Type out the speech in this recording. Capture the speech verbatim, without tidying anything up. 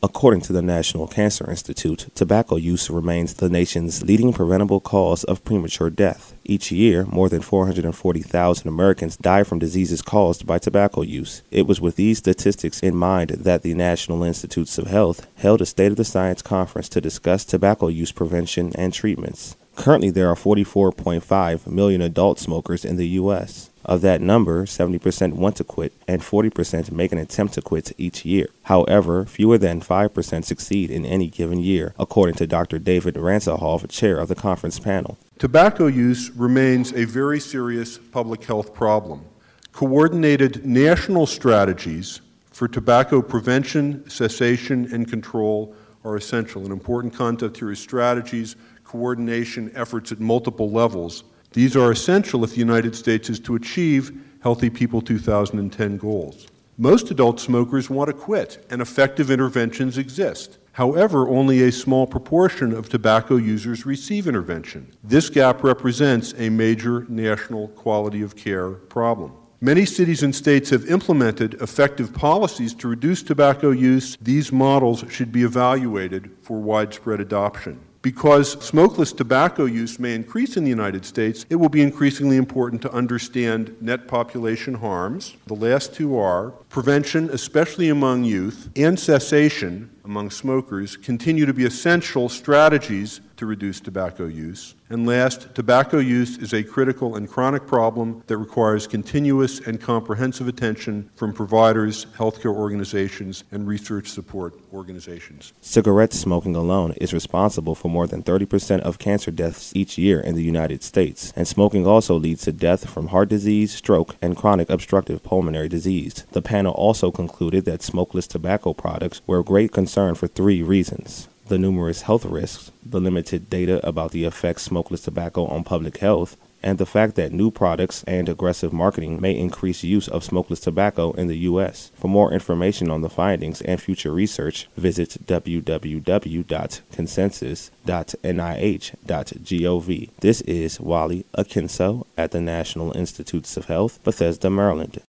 According to the National Cancer Institute, tobacco use remains the nation's leading preventable cause of premature death. Each year, more than four hundred forty thousand Americans die from diseases caused by tobacco use. It was with these statistics in mind that the National Institutes of Health held a State of the Science conference to discuss tobacco use prevention and treatments. Currently, there are forty-four point five million adult smokers in the U S Of that number, seventy percent want to quit and forty percent make an attempt to quit each year. However, fewer than five percent succeed in any given year, according to Doctor David Ransohoff, chair of the conference panel. Tobacco use remains a very serious public health problem. Coordinated national strategies for tobacco prevention, cessation, and control are essential. An important concept here is strategies, coordination, efforts at multiple levels. These are essential if the United States is to achieve Healthy People two thousand ten goals. Most adult smokers want to quit, and effective interventions exist. However, only a small proportion of tobacco users receive intervention. This gap represents a major national quality of care problem. Many cities and states have implemented effective policies to reduce tobacco use. These models should be evaluated for widespread adoption. Because smokeless tobacco use may increase in the United States, it will be increasingly important to understand net population harms. The last two are prevention, especially among youth, and cessation among smokers continue to be essential strategies to reduce tobacco use. And last, tobacco use is a critical and chronic problem that requires continuous and comprehensive attention from providers, healthcare organizations, and research support organizations. Cigarette smoking alone is responsible for more than thirty percent of cancer deaths each year in the United States, and smoking also leads to death from heart disease, stroke, and chronic obstructive pulmonary disease. The panel also concluded that smokeless tobacco products were of great concern for three reasons: the numerous health risks, the limited data about the effects smokeless tobacco on public health, and the fact that new products and aggressive marketing may increase use of smokeless tobacco in the U S For more information on the findings and future research, visit w w w dot consensus dot n i h dot gov. This is Wally Akinso at the National Institutes of Health, Bethesda, Maryland.